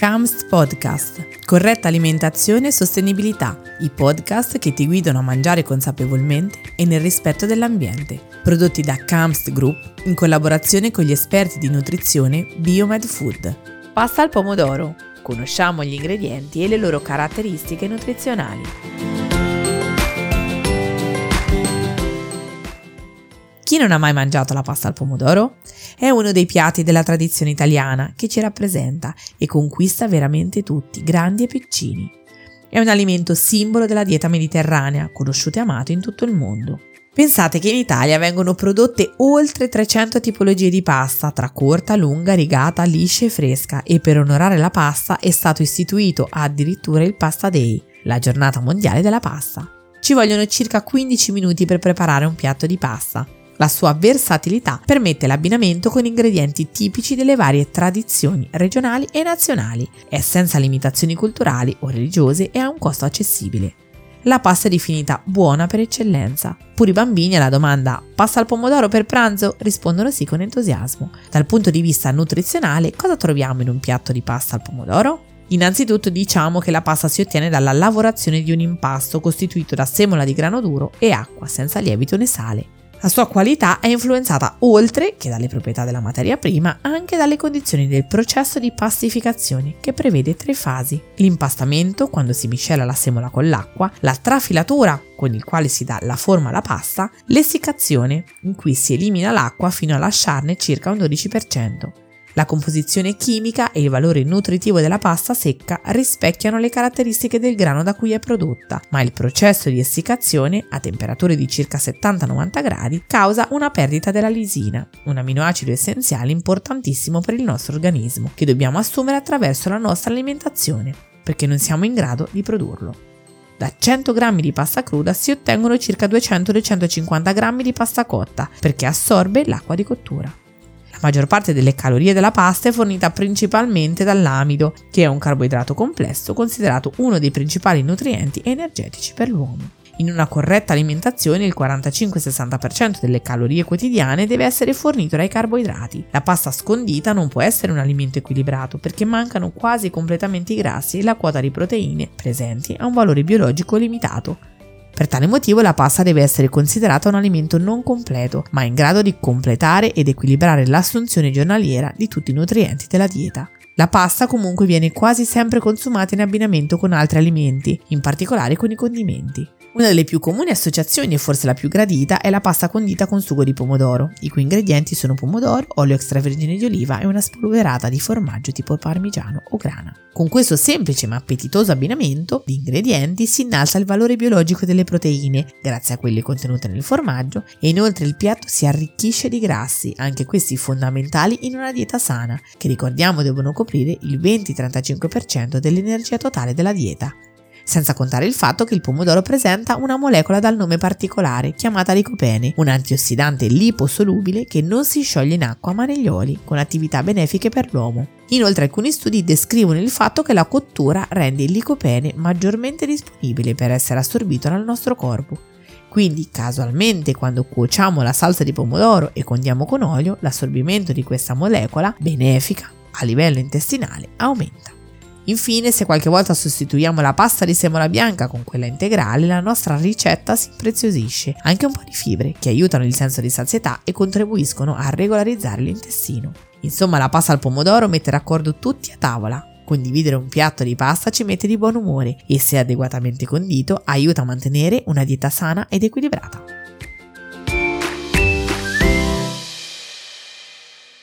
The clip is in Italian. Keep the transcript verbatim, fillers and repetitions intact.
C A M S T Podcast, corretta alimentazione e sostenibilità, i podcast che ti guidano a mangiare consapevolmente e nel rispetto dell'ambiente, prodotti da C A M S T Group in collaborazione con gli esperti di nutrizione Biomed Food. Pasta al pomodoro, conosciamo gli ingredienti e le loro caratteristiche nutrizionali. Chi non ha mai mangiato la pasta al pomodoro? È uno dei piatti della tradizione italiana che ci rappresenta e conquista veramente tutti, grandi e piccini. È un alimento simbolo della dieta mediterranea, conosciuto e amato in tutto il mondo. Pensate che in Italia vengono prodotte oltre trecento tipologie di pasta, tra corta, lunga, rigata, liscia e fresca, e per onorare la pasta è stato istituito addirittura il Pasta Day, la giornata mondiale della pasta. Ci vogliono circa quindici minuti per preparare un piatto di pasta. La sua versatilità permette l'abbinamento con ingredienti tipici delle varie tradizioni regionali e nazionali, è senza limitazioni culturali o religiose e ha un costo accessibile. La pasta è definita buona per eccellenza. Pure i bambini alla domanda «pasta al pomodoro per pranzo?» rispondono sì con entusiasmo. Dal punto di vista nutrizionale, cosa troviamo in un piatto di pasta al pomodoro? Innanzitutto diciamo che la pasta si ottiene dalla lavorazione di un impasto costituito da semola di grano duro e acqua senza lievito né sale. La sua qualità è influenzata, oltre che dalle proprietà della materia prima, anche dalle condizioni del processo di pastificazione, che prevede tre fasi: l'impastamento, quando si miscela la semola con l'acqua, la trafilatura, con il quale si dà la forma alla pasta, l'essiccazione, in cui si elimina l'acqua fino a lasciarne circa un dodici per cento. La composizione chimica e il valore nutritivo della pasta secca rispecchiano le caratteristiche del grano da cui è prodotta, ma il processo di essiccazione, a temperature di circa settanta novanta gradi, causa una perdita della lisina, un aminoacido essenziale importantissimo per il nostro organismo, che dobbiamo assumere attraverso la nostra alimentazione, perché non siamo in grado di produrlo. Da cento grammi di pasta cruda si ottengono circa duecento duecentocinquanta grammi di pasta cotta, perché assorbe l'acqua di cottura. La maggior parte delle calorie della pasta è fornita principalmente dall'amido, che è un carboidrato complesso considerato uno dei principali nutrienti energetici per l'uomo. In una corretta alimentazione il quarantacinque sessanta per cento delle calorie quotidiane deve essere fornito dai carboidrati. La pasta scondita non può essere un alimento equilibrato perché mancano quasi completamente i grassi e la quota di proteine presenti ha un valore biologico limitato. Per tale motivo la pasta deve essere considerata un alimento non completo, ma in grado di completare ed equilibrare l'assunzione giornaliera di tutti i nutrienti della dieta. La pasta comunque viene quasi sempre consumata in abbinamento con altri alimenti, in particolare con i condimenti. Una delle più comuni associazioni e forse la più gradita è la pasta condita con sugo di pomodoro, i cui ingredienti sono pomodoro, olio extravergine di oliva e una spolverata di formaggio tipo parmigiano o grana. Con questo semplice ma appetitoso abbinamento di ingredienti si innalza il valore biologico delle proteine, grazie a quelle contenute nel formaggio, e inoltre il piatto si arricchisce di grassi, anche questi fondamentali in una dieta sana, che ricordiamo devono coprire il venti trentacinque per cento dell'energia totale della dieta. Senza contare il fatto che il pomodoro presenta una molecola dal nome particolare chiamata licopene, un antiossidante liposolubile che non si scioglie in acqua ma negli oli, con attività benefiche per l'uomo. Inoltre alcuni studi descrivono il fatto che la cottura rende il licopene maggiormente disponibile per essere assorbito dal nostro corpo. Quindi casualmente quando cuociamo la salsa di pomodoro e condiamo con olio, l'assorbimento di questa molecola benefica a livello intestinale aumenta. Infine, se qualche volta sostituiamo la pasta di semola bianca con quella integrale, la nostra ricetta si impreziosisce. Anche un po' di fibre che aiutano il senso di sazietà e contribuiscono a regolarizzare l'intestino. Insomma, la pasta al pomodoro mette d'accordo tutti a tavola. Condividere un piatto di pasta ci mette di buon umore e, se adeguatamente condito, aiuta a mantenere una dieta sana ed equilibrata.